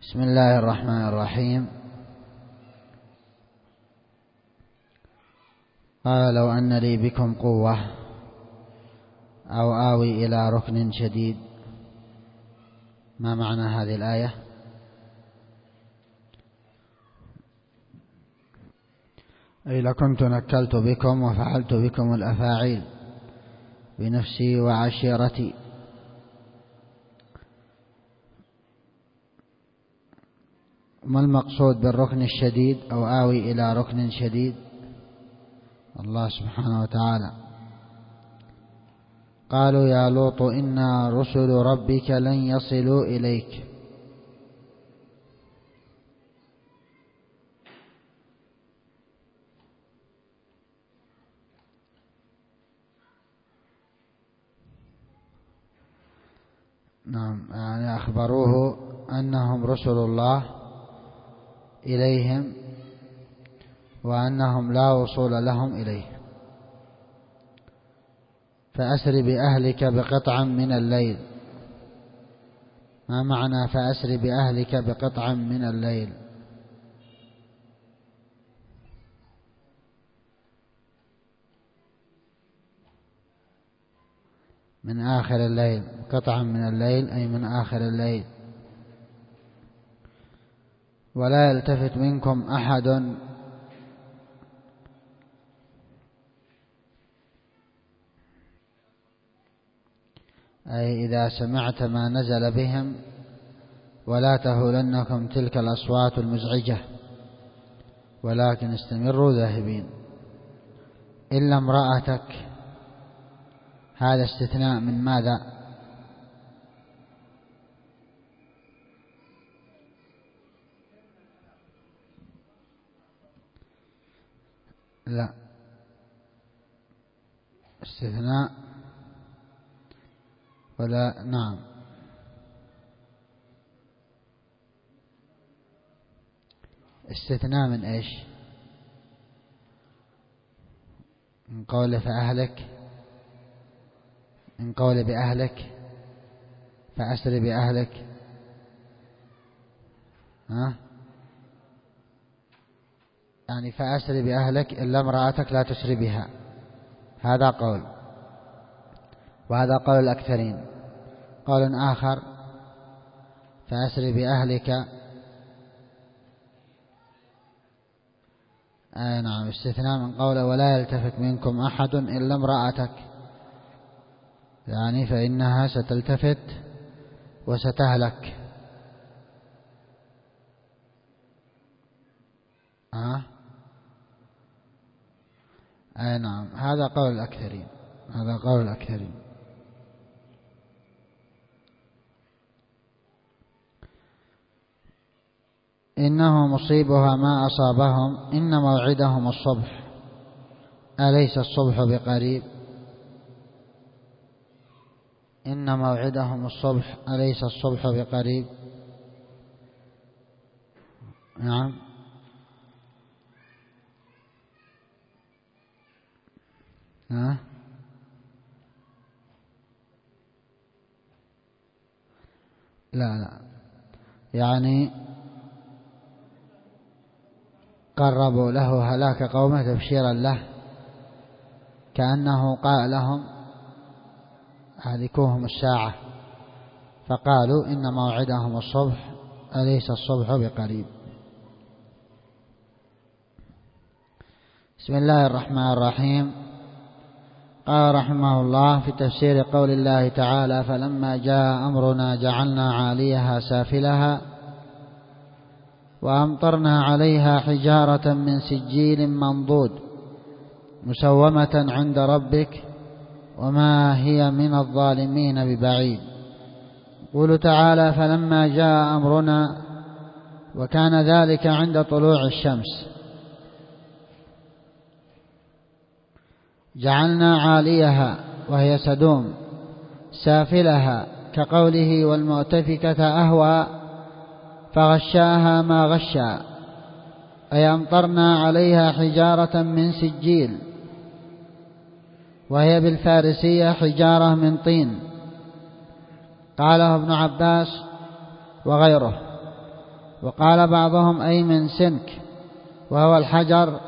بسم الله الرحمن الرحيم. قال لو أن لي بكم قوة أو آوي إلى ركن شديد. ما معنى هذه الآية؟ أي لكنت نكلت بكم وفعلت بكم الأفاعيل بنفسي وعشيرتي. ما المقصود بالركن الشديد أو آوي إلى ركن شديد؟ الله سبحانه وتعالى قالوا يا لوط إنا رسل ربك لن يصلوا إليك. نعم، يعني أخبروه أنهم رسل الله إليهم وأنهم لا وصول لهم إليه. فأسر بأهلك بقطع من الليل. ما معنى فأسر بأهلك بقطع من الليل؟ من آخر الليل. قطعا من الليل أي من آخر الليل. ولا يلتفت منكم أحد أي إذا سمعت ما نزل بهم ولا تهولنكم تلك الأصوات المزعجة ولكن استمروا ذاهبين إلا امرأتك. هذا استثناء من ماذا؟ لا، استثناء ولا نعم. استثناء من ايش؟ من قول فأهلك، من قول بأهلك، فأسر بأهلك. يعني فأسر بأهلك إلا امرأتك لا تسر بها. هذا قول، وهذا قول الأكثرين. قول آخر فأسر بأهلك نعم، استثناء من قوله ولا يلتفت منكم أحد إلا امرأتك، يعني فإنها ستلتفت وستهلك. نعم، هذا قول الأكثرين، هذا قول الأكثرين. إنه مصيبها ما أصابهم إن موعدهم الصبح أليس الصبح بقريب. إن موعدهم الصبح أليس الصبح بقريب. نعم. لا، يعني قربوا له هلاك قومه تبشيرا له، كأنه قال لهم هلكوهم الساعة، فقالوا إن موعدهم الصبح أليس الصبح بقريب. بسم الله الرحمن الرحيم. قال رحمه الله في تفسير قول الله تعالى فلما جاء أمرنا جعلنا عاليها سافلها وأمطرنا عليها حجارة من سجيل منضود مسومة عند ربك وما هي من الظالمين ببعيد. يقول تعالى فلما جاء أمرنا، وكان ذلك عند طلوع الشمس. جعلنا عاليها وهي سدوم سافلها كقوله والمؤتفكة أهوى فغشاها ما غشا، أي أمطرنا عليها حجارة من سجيل، وهي بالفارسية حجارة من طين. قاله ابن عباس وغيره. وقال بعضهم أي من سنك وهو الحجر،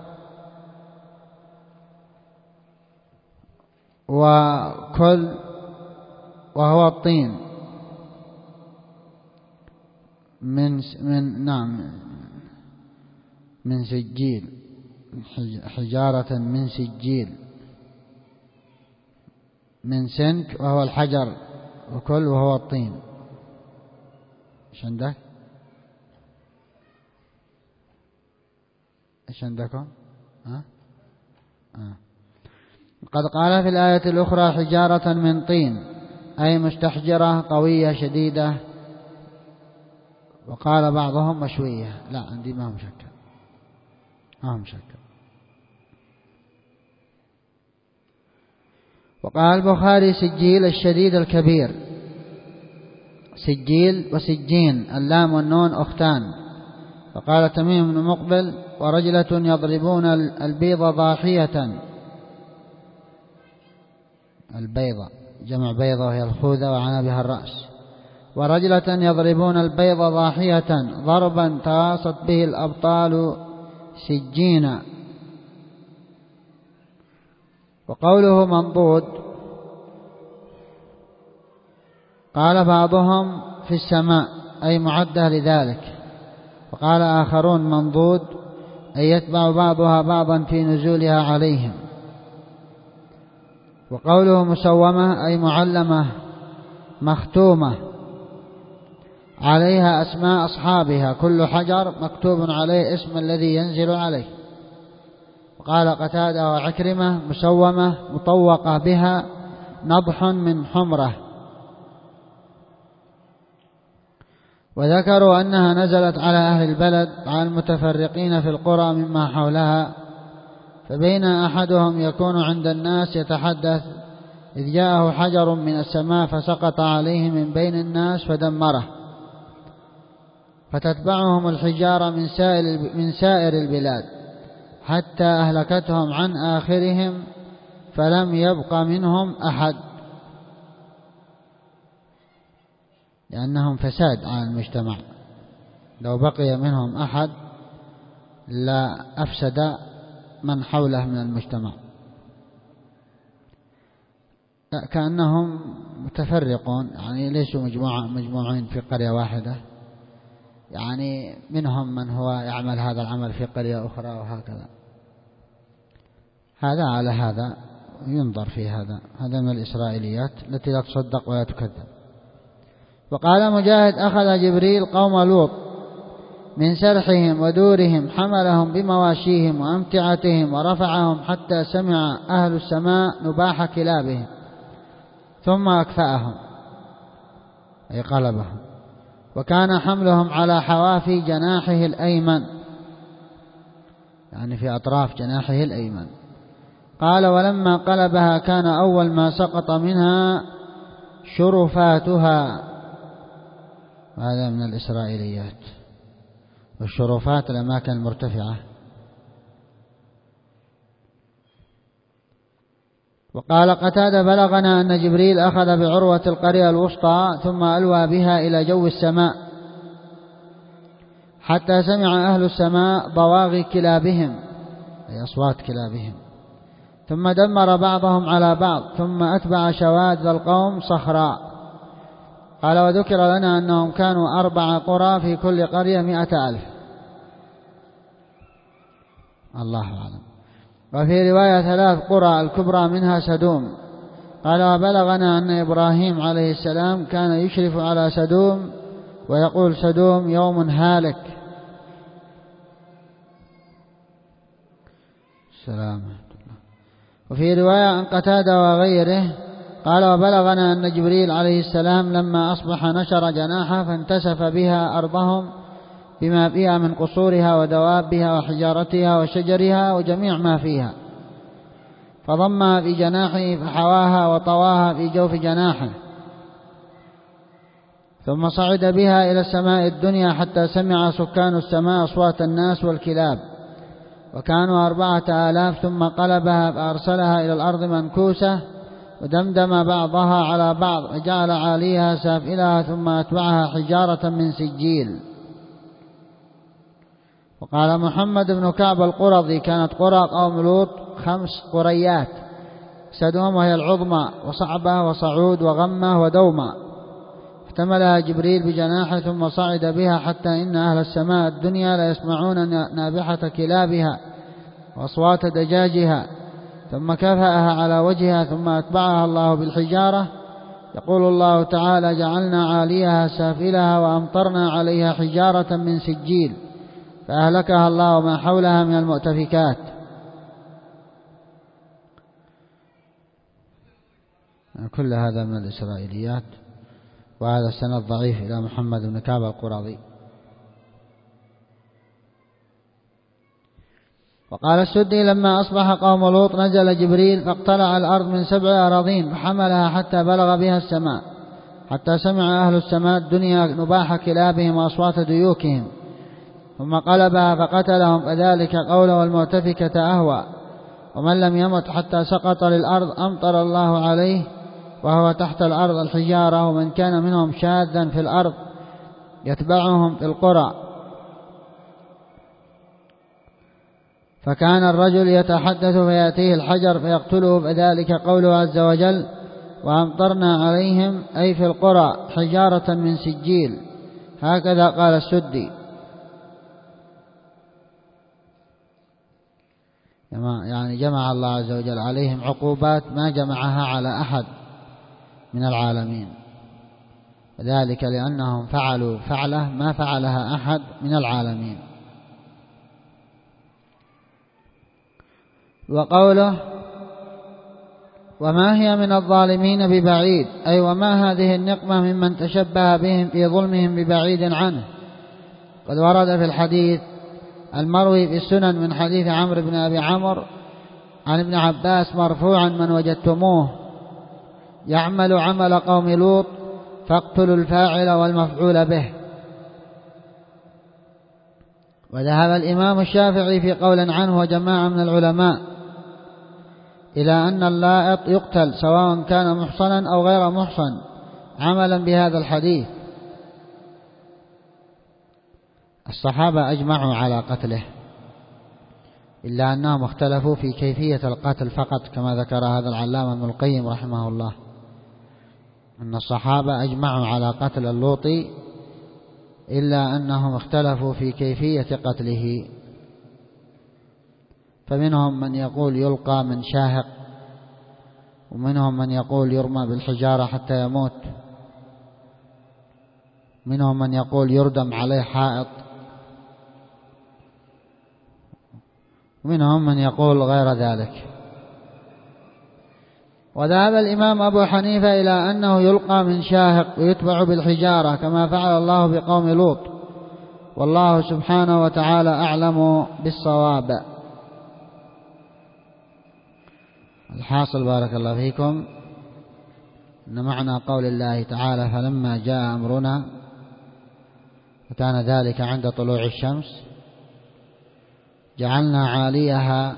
وكل وهو الطين من سجيل، حجارة من سجيل، من سنك وهو الحجر، وكل وهو الطين. ايش عندك؟ ايش عندكم؟ قد قال في الآية الأخرى حجارة من طين، أي مستحجرة قوية شديدة. وقال بعضهم مشوية. لا، عندي ما هو مشكل، ما هو مشكل. وقال البخاري سجيل الشديد الكبير. سجيل وسجين، اللام والنون أختان. فقال تميم بن مقبل ورجلة يضربون البيض ضاحية، البيضة جمع بيضة وهي الخوذة وعنى بها الرأس. ورجلة يضربون البيض ضاحية ضربا تواصت به الأبطال سجينا. وقوله منضود قال بعضهم في السماء أي معدة لذلك، وقال آخرون منضود أي يتبع بعضها بعضا في نزولها عليهم. وقوله مسومة أي معلمة مختومة عليها أسماء أصحابها، كل حجر مكتوب عليه اسم الذي ينزل عليه. وقال قتادة وعكرمة مسومة مطوقة بها نضح من حمرة. وذكروا أنها نزلت على أهل البلد على المتفرقين في القرى مما حولها، فبين أحدهم يكون عند الناس يتحدث إذ جاءه حجر من السماء فسقط عليه من بين الناس فدمره، فتتبعهم الحجارة من سائر البلاد حتى أهلكتهم عن آخرهم فلم يبق منهم أحد، لأنهم فساد على المجتمع. لو بقي منهم أحد لا أفسد من حوله من المجتمع. كأنهم متفرقون، يعني ليسوا مجموعين في قرية واحدة، يعني منهم من هو يعمل هذا العمل في قرية أخرى وهكذا. هذا على هذا ينظر في هذا من الإسرائيليات التي لا تصدق ولا تكذب. وقال مجاهد أخذ جبريل قوم لوط من سرحهم ودورهم حملهم بمواشيهم وأمتعتهم ورفعهم حتى سمع أهل السماء نباح كلابهم ثم أكفأهم أي قلبهم، وكان حملهم على حوافي جناحه الأيمن، يعني في أطراف جناحه الأيمن. قال ولما قلبها كان أول ما سقط منها شرفاتها. هذا من الإسرائيليات، والشرفات الأماكن المرتفعة. وقال قتادة بلغنا أن جبريل أخذ بعروة القرية الوسطى ثم ألوى بها إلى جو السماء حتى سمع أهل السماء ضواغي كلابهم أي أصوات كلابهم، ثم دمر بعضهم على بعض ثم أتبع شواذ القوم صخراء. قال وذكر لنا أنهم كانوا 4 قرى في كل قرية 100,000. الله أعلم. وفي رواية 3 قرى الكبرى منها سدوم. قال وبلغنا أن إبراهيم عليه السلام كان يشرف على سدوم ويقول سدوم يوم هالك. السلام. وفي رواية عن قتادة وغيره قال وبلغنا أن جبريل عليه السلام لما أصبح نشر جناحه فانتسف بها أرضهم بما فيها من قصورها ودوابها وحجارتها وشجرها وجميع ما فيها، فضمها في جناحه فحواها وطواها في جوف جناحه، ثم صعد بها إلى السماء الدنيا حتى سمع سكان السماء أصوات الناس والكلاب، وكانوا 4,000. ثم قلبها فأرسلها إلى الأرض منكوسة ودمدم بعضها على بعض وجعل عاليها سافلها ثم أتبعها حجارة من سجيل. وقال محمد بن كعب القرظي: كانت قرى قوم لوط 5 قريات: سدوم وهي العظمى، وصعبة، وصعود، وغمة، ودومة. احتملها جبريل بجناحه ثم صعد بها حتى إن أهل السماء الدنيا لا يسمعون نابحة كلابها وأصوات دجاجها، ثم كفأها على وجهها ثم أتبعها الله بالحجارة. يقول الله تعالى: جعلنا عاليها سافلها وأمطرنا عليها حجارة من سجيل، فأهلكها الله وما حولها من المؤتفكات. كل هذا من الإسرائيليات، وهذا السند ضعيف إلى محمد بن كعب القرظي. وقال السدي: لما أصبح قوم لوط نزل جبريل فاقتلع الأرض من 7 أراضين فحملها حتى بلغ بها السماء، حتى سمع أهل السماء الدنيا نباح كلابهم وأصوات ديوكهم، ثم قلبها فقتلهم، فذلك قوله المؤتفكة أهوى. ومن لم يمت حتى سقط للأرض أمطر الله عليه وهو تحت الأرض الحجارة. ومن كان منهم شاذا في الأرض يتبعهم في القرى، فكان الرجل يتحدث فيأتيه الحجر فيقتله، فذلك قوله عز وجل: وأمطرنا عليهم أي في القرى حجارة من سجيل. هكذا قال السدي. يعني جمع الله عز وجل عليهم عقوبات ما جمعها على أحد من العالمين، وذلك لأنهم فعلوا فعله ما فعلها أحد من العالمين. وقوله: وما هي من الظالمين ببعيد، أي وما هذه النقمة ممن تشبه بهم في ظلمهم ببعيد عنه. قد ورد في الحديث المروي في السنن من حديث عمرو بن أبي عمرو عن ابن عباس مرفوعا: من وجدتموه يعمل عمل قوم لوط فاقتلوا الفاعل والمفعول به. وذهب الإمام الشافعي في قول عنه وجماعة من العلماء إلى أن اللائط يقتل سواء كان محصنا أو غير محصن، عملا بهذا الحديث. الصحابة أجمعوا على قتله، إلا أنهم اختلفوا في كيفية القتل فقط، كما ذكر هذا العلامة ابن القيم رحمه الله، أن الصحابة أجمعوا على قتل اللوطي، إلا أنهم اختلفوا في كيفية قتله. فمنهم من يقول يلقى من شاهق، ومنهم من يقول يرمى بالحجارة حتى يموت، منهم من يقول يردم عليه حائط، ومنهم من يقول غير ذلك. وذهب الإمام أبو حنيفة إلى أنه يلقى من شاهق ويتبع بالحجارة كما فعل الله بقوم لوط، والله سبحانه وتعالى أعلم بالصواب. الحاصل بارك الله فيكم أن معنى قول الله تعالى: فلما جاء أمرنا، وكان ذلك عند طلوع الشمس، جعلنا عاليها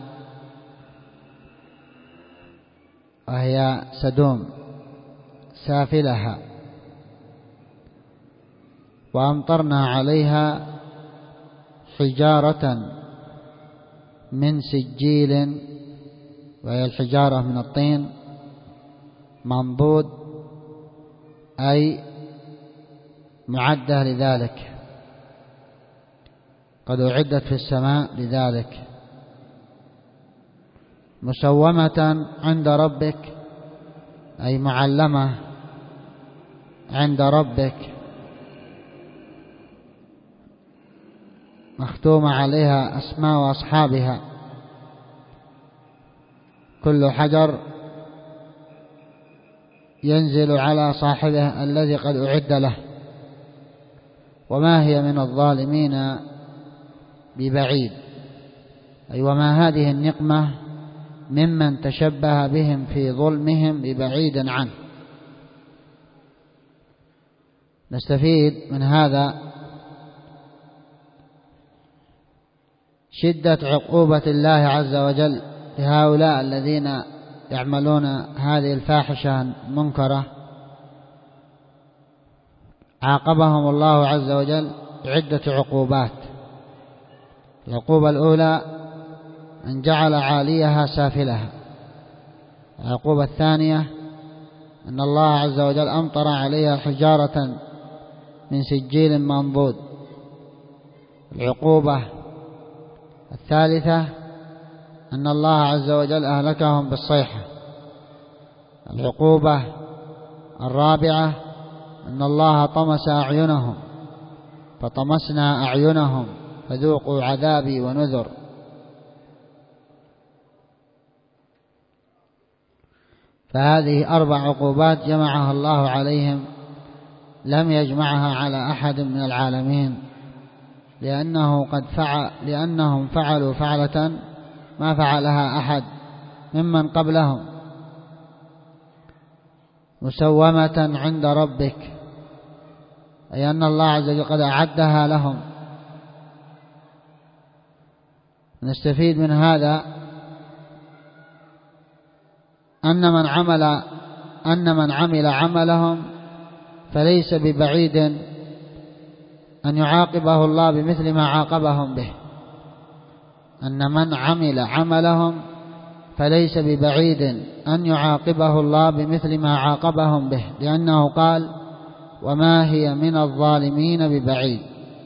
وهي سدوم سافلها وأمطرنا عليها حجارة من سجيل، وهي الحجارة من الطين منضود، أي معدة لذلك، قد أعدت في السماء لذلك، مسومة عند ربك، أي معلمة عند ربك، مختوم عليها أسماء أصحابها، كل حجر ينزل على صاحبه الذي قد أعد له. وما هي من الظالمين ببعيد، أي وما هذه النقمة ممن تشبه بهم في ظلمهم ببعيد عنه. نستفيد من هذا شدة عقوبة الله عز وجل لهؤلاء الذين يعملون هذه الفاحشة المنكرة. عاقبهم الله عز وجل بعدة عقوبات، العقوبة الأولى أن جعل عاليها سافلها. العقوبة الثانية أن الله عز وجل أمطر عليها حجارة من سجيل منضود. العقوبة الثالثة أن الله عز وجل أهلكهم بالصيحة. العقوبة الرابعة أن الله طمس أعينهم فطمسنا أعينهم فذوقوا عذابي ونذر. فهذه 4 عقوبات جمعها الله عليهم، لم يجمعها على أحد من العالمين، لأنهم فعلوا فعلة ما فعلها أحد ممن قبلهم مسومة عند ربك، أي أن الله عز وجل قد أعدها لهم. نستفيد من هذا أن من عمل عملهم فليس ببعيد أن يعاقبه الله بمثل ما عاقبهم به. أن من عمل عملهم فليس ببعيد أن يعاقبه الله بمثل ما عاقبهم به، لأنه قال: وما هي من الظالمين ببعيد.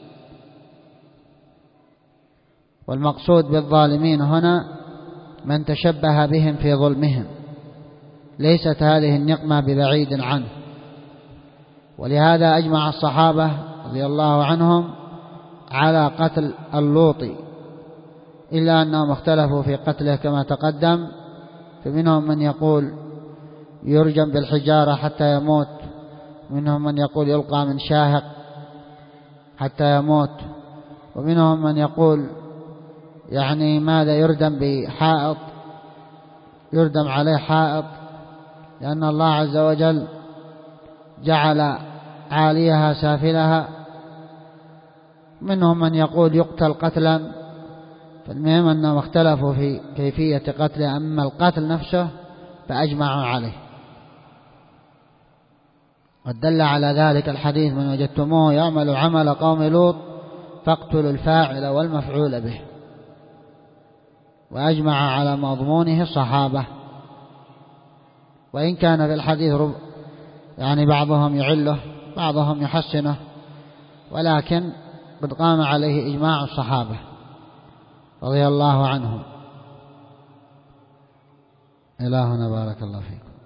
والمقصود بالظالمين هنا من تشبه بهم في ظلمهم، ليست هذه النقمة ببعيد عنه. ولهذا أجمع الصحابة رضي الله عنهم على قتل اللوطي، إلا أنهم اختلفوا في قتله كما تقدم، فمنهم من يقول يرجم بالحجارة حتى يموت، ومنهم من يقول يلقى من شاهق حتى يموت، ومنهم من يقول ماذا يردم بحائط، يردم عليه حائط، لأن الله عز وجل جعل عاليها سافلها. منهم من يقول يقتل قتلا. فالمهم أنهم اختلفوا في كيفية قتله، أما القتل نفسه فأجمعوا عليه. ودل على ذلك الحديث: من وجدتموه يعمل عمل قوم لوط فاقتلوا الفاعل والمفعول به. وأجمع على مضمونه الصحابة، وإن كان في الحديث بعضهم يعله بعضهم يحسنه، ولكن قد قام عليه إجماع الصحابة رضي الله عنهم. إلهنا بارك الله فيكم.